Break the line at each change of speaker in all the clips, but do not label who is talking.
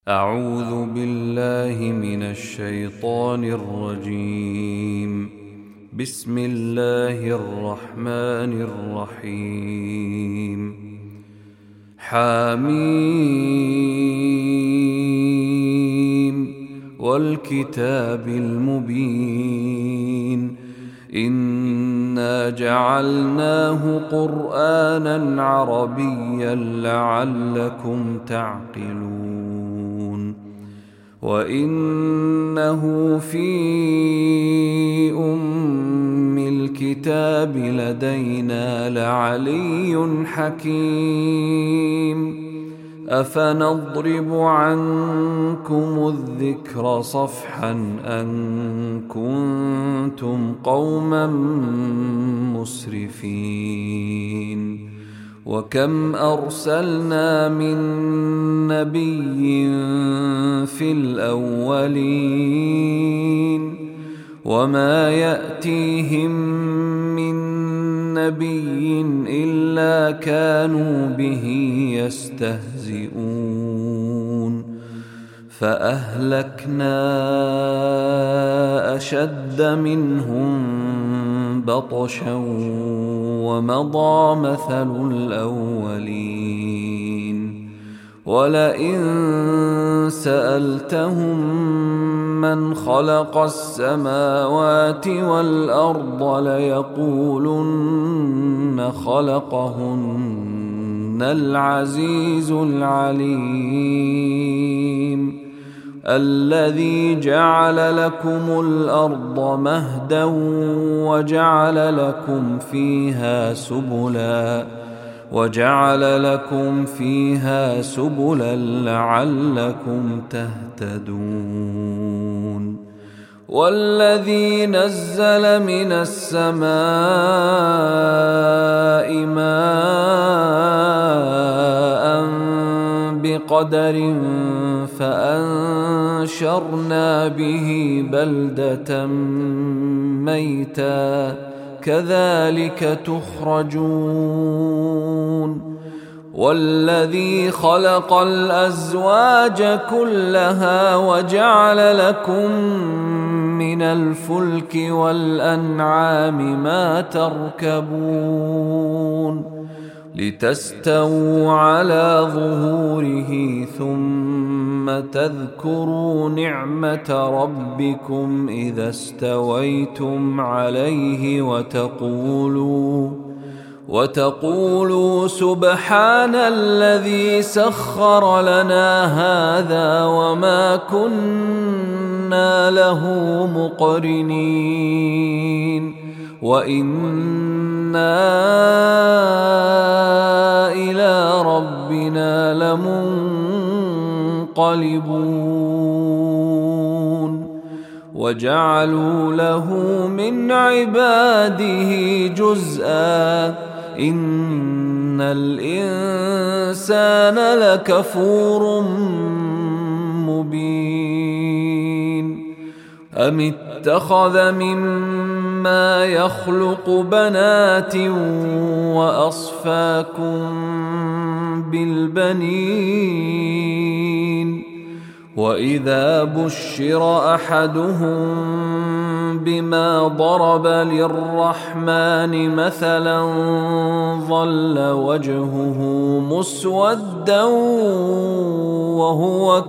أعوذ بالله من الشيطان الرجيم. بسم الله الرحمن الرحيم. حميم والكتاب المبين إنا جعلناه قرآنا عربيا لعلكم تعقلون وإنه في أم الكتاب لدينا لعلي حكيم أفنضرب عنكم الذكر صفحا أن كنتم قوما مسرفين وكم أرسلنا من نبي في الأولين وما يأتيهم من نبي إلا كانوا به يستهزئون فأهلكنا أشد منهم بطشا ومضى مثل الأولين ولئن سألتهم من خلق السماوات والأرض ليقولن خلقهن العزيز العليم الذي جعل لكم الأرض مهدا وجعل لكم فيها سبلا لعلكم تهتدون والذي نزل من السماء ماء بقدر فأنشرنا به بلدة ميتا كذلك تخرجون والذي خلق الأزواج كلها وجعل لكم من الفلك والأنعام ما تركبون لتستووا على ظهوره ثم تذكروا نعمة ربكم إذا استويتم عليه وتقولوا سبحان الذي سخر لنا هذا وما كنا له مقرنين وإنا إلى ربنا لمنقلبون وجعلوا له من عباده جزءا إن الإنسان لكفور مبين أم اتخذ مما يخلق بنات وأصفاكم بالبنين وإذا بشر أحدهم بما ضرب للرحمن مثلا ظل وجهه مسودا وهو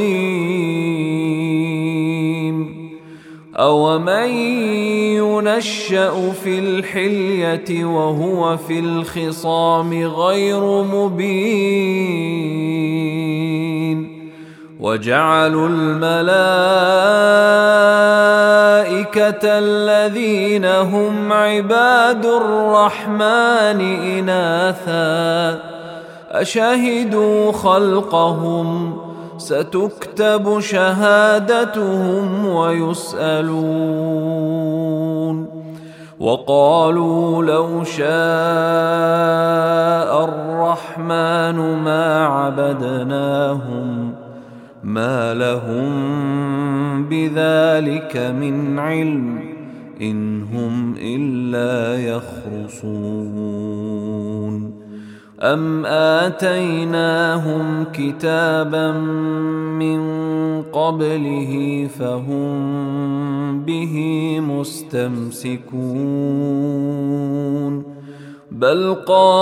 كظيم أومن ينشأ في الحلية وهو في الخصام غير مبين وجعلوا الملائكة الذين هم عباد الرحمن إناثا أشهدوا خلقهم ستكتب شهادتهم ويسألون وقالوا لو شاء الرحمن ما عبدناهم ما لهم بذلك من علم إن هم إلا يخرصون أم آتيناهم كتابا من قبله فهم به مستمسكون بل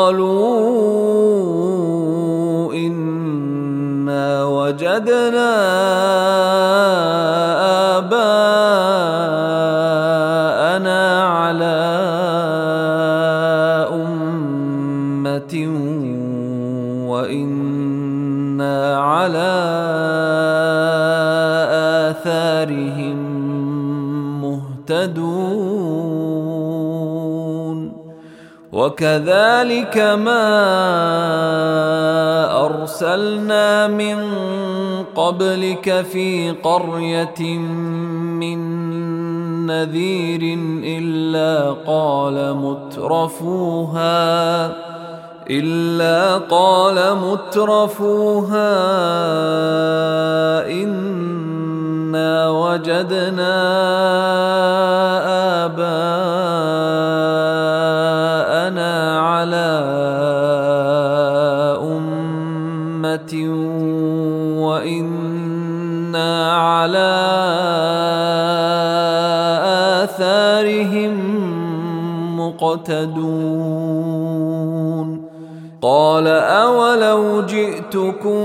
قالوا إنا وجدنا آباءنا على أمة وإنا على آثارهم مهتدون وكذلك ما أرسلنا من قبلك في قرية من نذير إلا قال مترفوها إنا وجدنا آباءنا على أمة وإنا على آثارهم مقتدون قال أولو جئتكم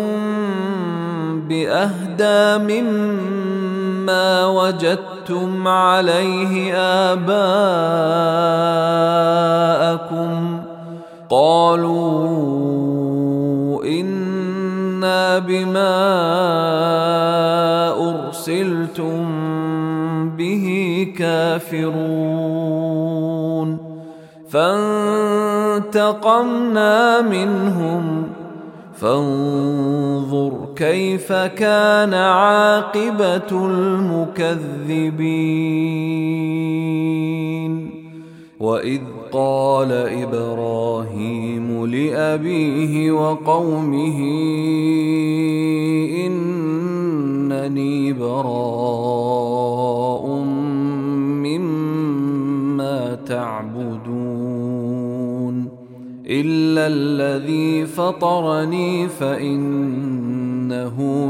بأهدى مما وجدتم عليه آباءكم قالوا إنا بما أرسلتم به كافرون فانتقمنا منهم فانظر كيف كان عاقبة المكذبين وإذ قال إبراهيم لأبيه وقومه إنني براء مما تعبدون إلا الذي فطرني فإنه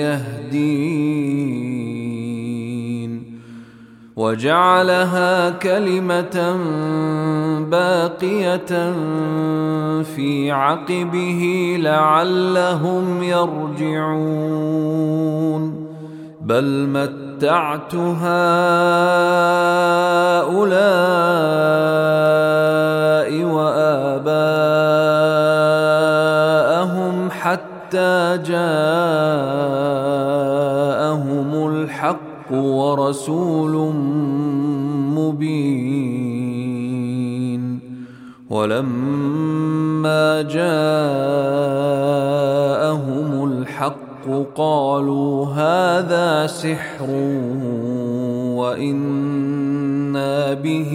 سيهدين وجعلها كلمة باقية في عقبه لعلهم يرجعون بل متعت هؤلاء وآباءهم حتى جاءهم الحق ورسول مبين ولما جاءهم الحق قالوا هذا سحر وإنا به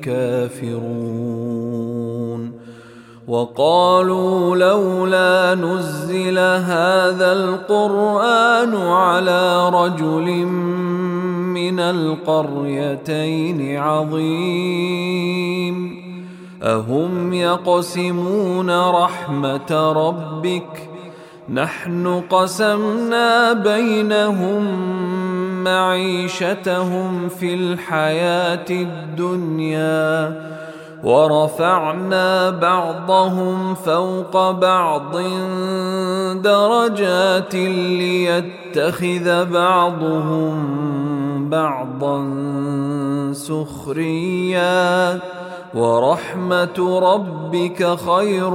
كافرون وقالوا لولا نزل هذا القرآن على رجل من القريتين عظيم أهم يقسمون رحمة ربك نحن قسمنا بينهم معيشتهم في الحياة الدنيا ورفعنا بعضهم فوق بعض درجات ليتخذ بعضهم بعضا سخريا ورحمة ربك خير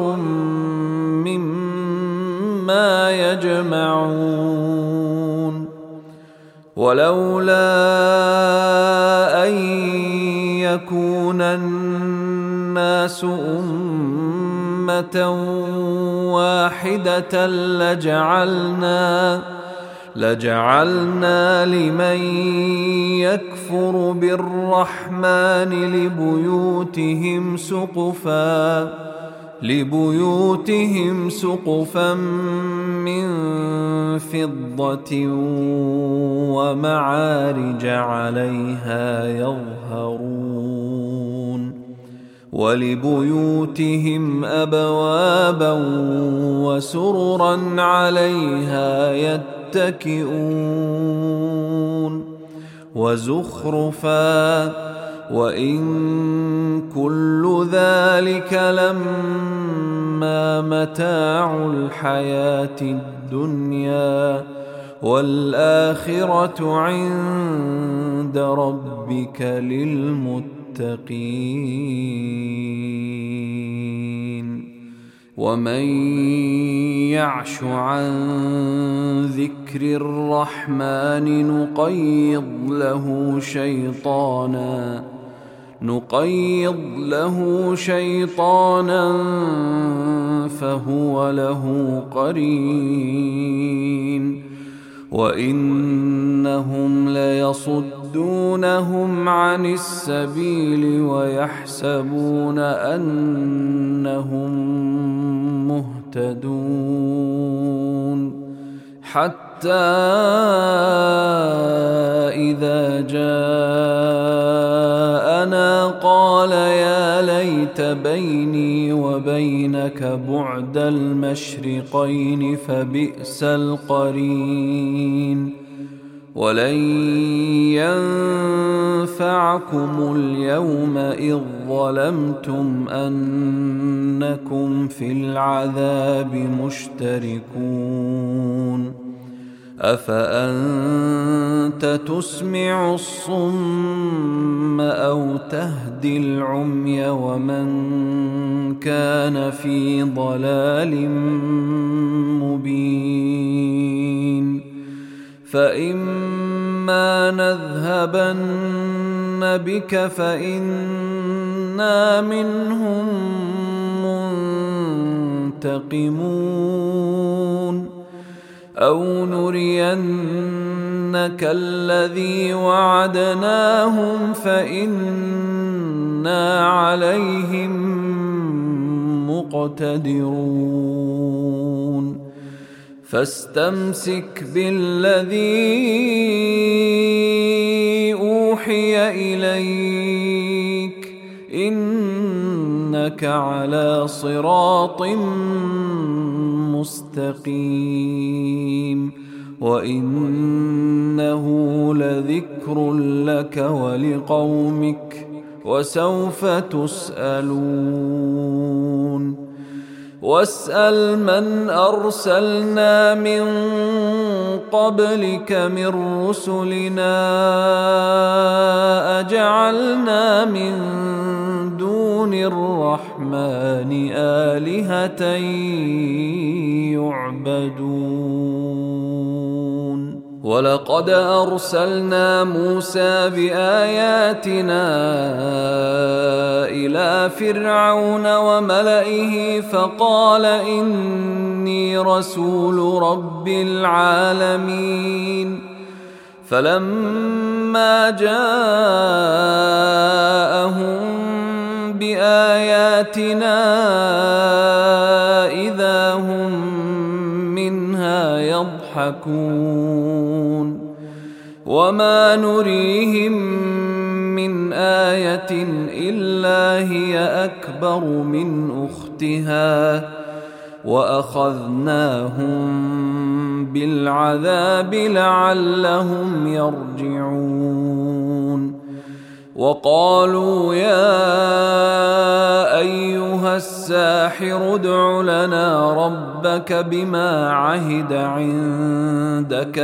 مما يجمعون ولولا أن يكون الناس أمة واحدة لجعلنا لمن يكفر بالرحمن لبيوتهم سقفا من فضة ومعارج عليها يظهرون ولبيوتهم أبوابا وسررا عليها يتكئون وزخرفا وإن كل ذلك لما متاع الحياة الدنيا والآخرة عند ربك للمتقين ومن يعش عن ذكر الرحمن نقيض له شيطانا فهو له قرين وإنهم ليصدونهم عن السبيل ويحسبون أنهم مهتدون حتى إذا جاءنا قال يا ليت بيني وبينك بعد المشرقين فبئس القرين ولن ينفعكم اليوم إذ ظلمتم أنكم في العذاب مشتركون أفأنت تسمع الصم أو تهدي العمي ومن كان في ضلال مبين فإما نذهبن بك فإنا منهم منتقمون أو نرينك الذي وعدناهم فإنا عليهم مقتدرون فاستمسك بالذي أوحي إليك إنك على صراط مستقيم وإنه لذكر لك ولقومك وسوف تسألون واسأل من أرسلنا من قبلك من رسلنا أجعلنا من دون الرحمن آلهة يعبدون ولقد أرسلنا موسى بآياتنا إلى فرعون وملئه فقال إني رسول رب العالمين فلما جاءهم بآياتنا إذا هم منها يضحكون وما نريهم من آية إلا هي أكبر من أختها وأخذناهم بالعذاب لعلهم يرجعون وقالوا يا أيها الساحر ادع لنا ربك بما عهد عندك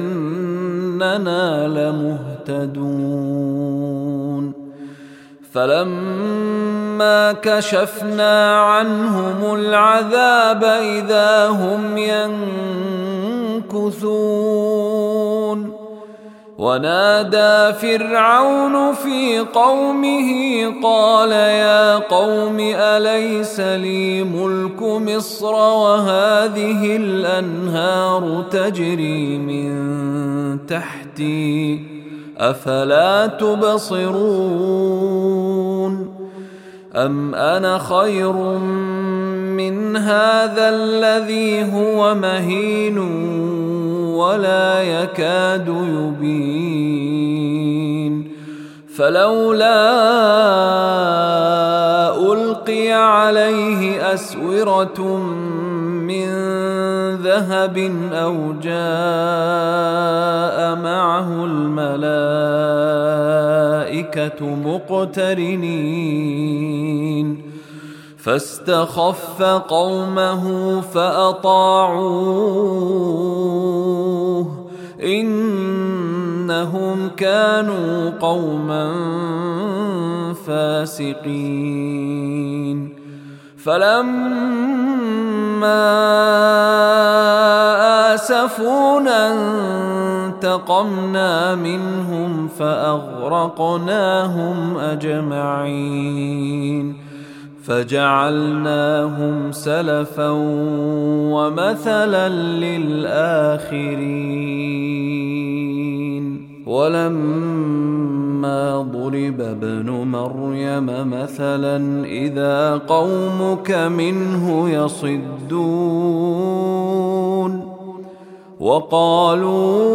إننا لمهتدون فلما كشفنا عنهم العذاب إذا هم ينكثون ونادى فرعون في قومه قال يا قوم أليس لي ملك مصر وهذه الأنهار تجري من تحتي أفلا تبصرون أم أنا خير من هذا الذي هو مهين ولا يكاد يبين فلولا أسورة من ذهب أو جاء معه الملائكة مقترنين فاستخف قومه فأطاعوه إنهم كانوا قوما فاسقين فلما آسفونا انتقمنا منهم فأغرقناهم أجمعين فجعلناهم سلفا ومثلا للآخرين ولما ضرب ابن مريم مثلا إذا قومك منه يصدون وقالوا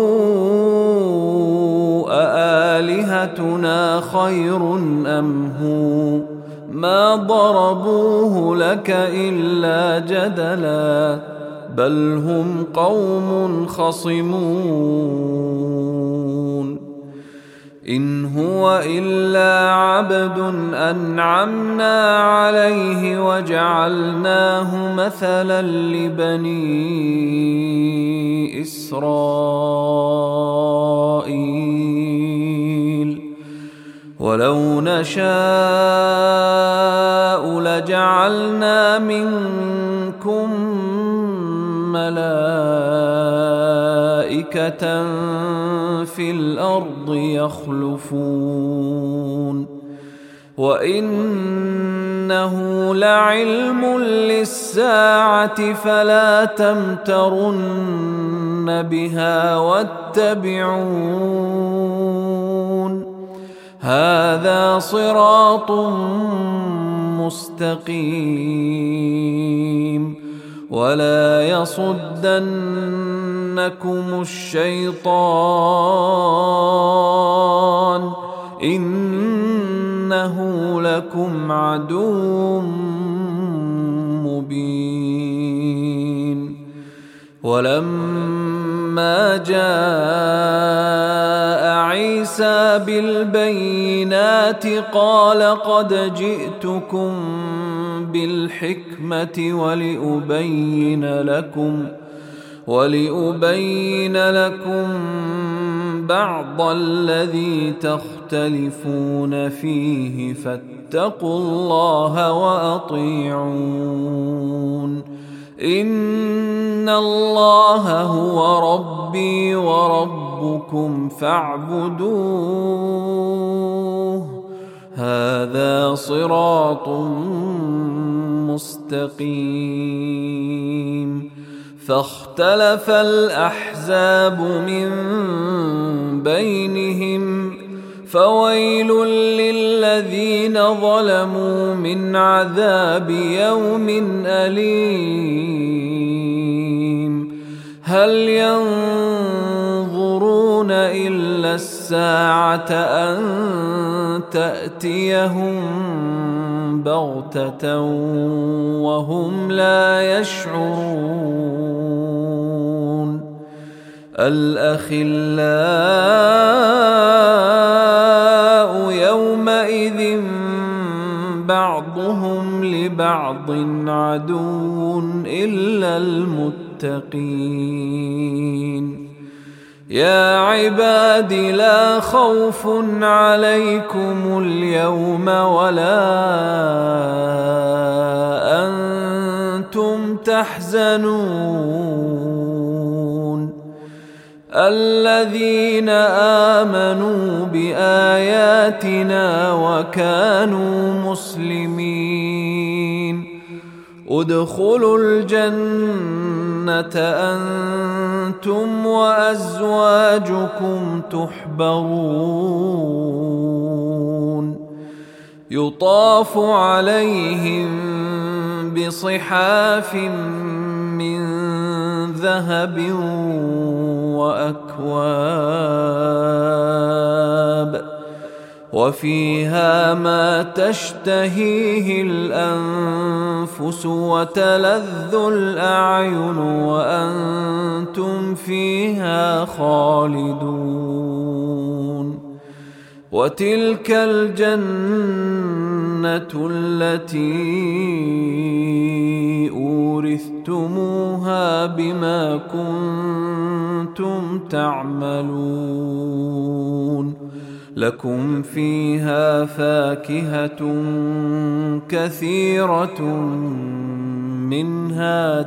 أآلهتنا خير أم هو ما ضربوه لك إلا جدلا بل هم قوم خصمون إن هو إلا عبد أنعمنا عليه وجعلناه مثلا لبني إسرائيل ولو نشاء لجعلنا منكم ملائكة في الأرض يخلفون وإنه لعلم للساعة فلا تمترن بها واتبعون هذا صراط مستقيم ولا يصدنكم الشيطان إنه لكم عدو مبين ولما جاء عيسى بالبينات قال قد جئتكم بالحكمة ولأبين لكم بعض الذي تختلفون فيه فاتقوا الله وأطيعون إن الله هو ربي وربكم فاعبدوه هذا صراط مستقيم فاختلف الأحزاب من بينهم فويل للذين ظلموا من عذاب يوم أليم هل ينظرون إلا الساعة أن تأتيهم بغتة وهم لا يشعرون الأخلاء يومئذ بعضهم لبعض عدو إلا المتقين يا عباد لا خوف عليكم اليوم ولا أنتم تحزنون الذين آمنوا بآياتنا وكانوا مسلمين ادخلوا الجنة أنتم وأزواجكم تحبرون يطاف عليهم بصحاف من ذهب وفيها ما تشتهيه الأنفس وتلذ الأعين وأنتم فيها خالدون. وتلك الجنة التي أورثتموها بما كنتم تعملون. لكم فيها فاكهة كثيرة منها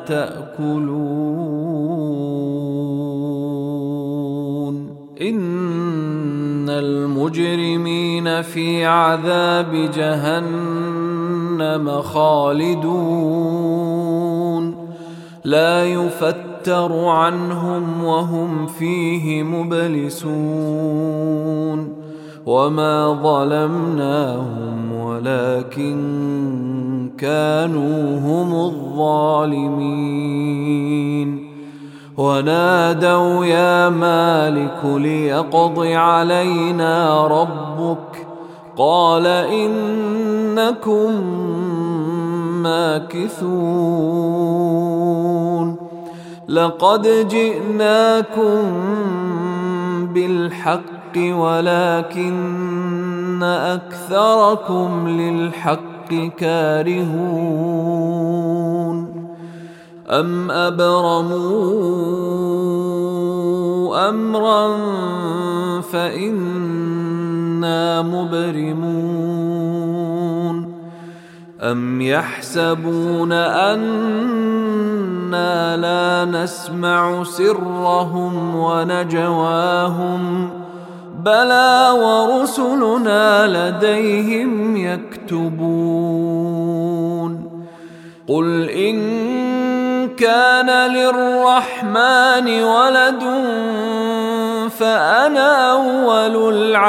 تأكلون. إن المجرمين في عذاب جهنم خالدون لا يفتر عنهم وهم فيه مبلسون. وما ظلمناهم ولكن كانوا هم الظالمين. ونادوا يا مالك ليقض علينا ربك قال إنكم ماكثون. لقد جئناكم بالحق ولكن أكثركم للحق كارهون. أم أبرموا أمرا فإنا مبرمون. أم يحسبون أنا لا نسمع سرهم ونجواهم بلى ورسلنا لديهم يكتبون. قل إن كان للرحمن ولد فأنا أول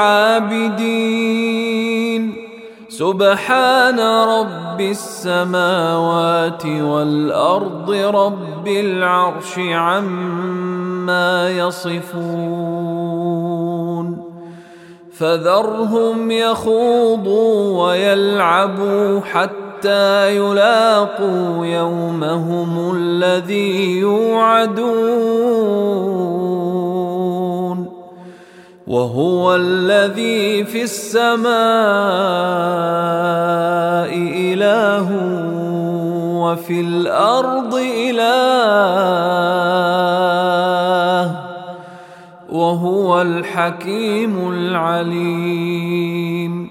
العابدين. سبحان رب السماوات والأرض رب العرش عما يصفون. فذرهم يخوضوا ويلعبوا حتى يلاقوا يومهم الذي يوعدون. وهو الذي في السماء إله وفي الأرض إله وهو الحكيم العليم.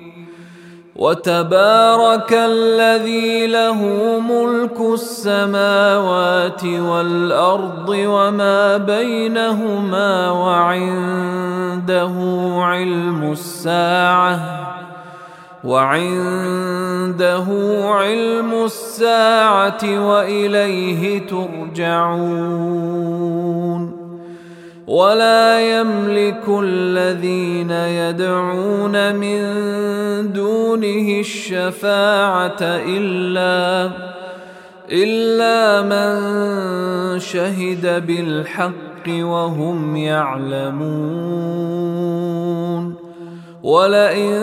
وتبارك الذي له ملك السماوات والأرض وما بينهما وعنده علم الساعة وإليه ترجعون. ولا يملك الذين يدعون من دونه الشفاعة إلا من شهد بالحق وهم يعلمون. ولئن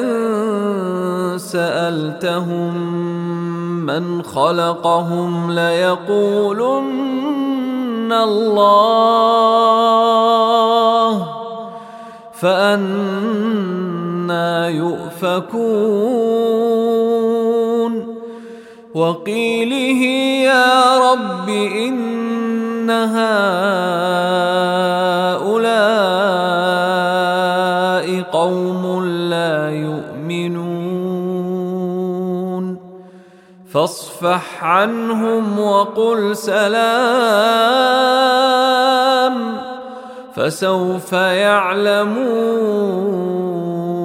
سألتهم من خلقهم ليقولن الله فأنى يؤفكون. وقيله يا رب إن هؤلاء قوم لا يؤمنون فاصفح عنهم وقل سلام فسوف يعلمون.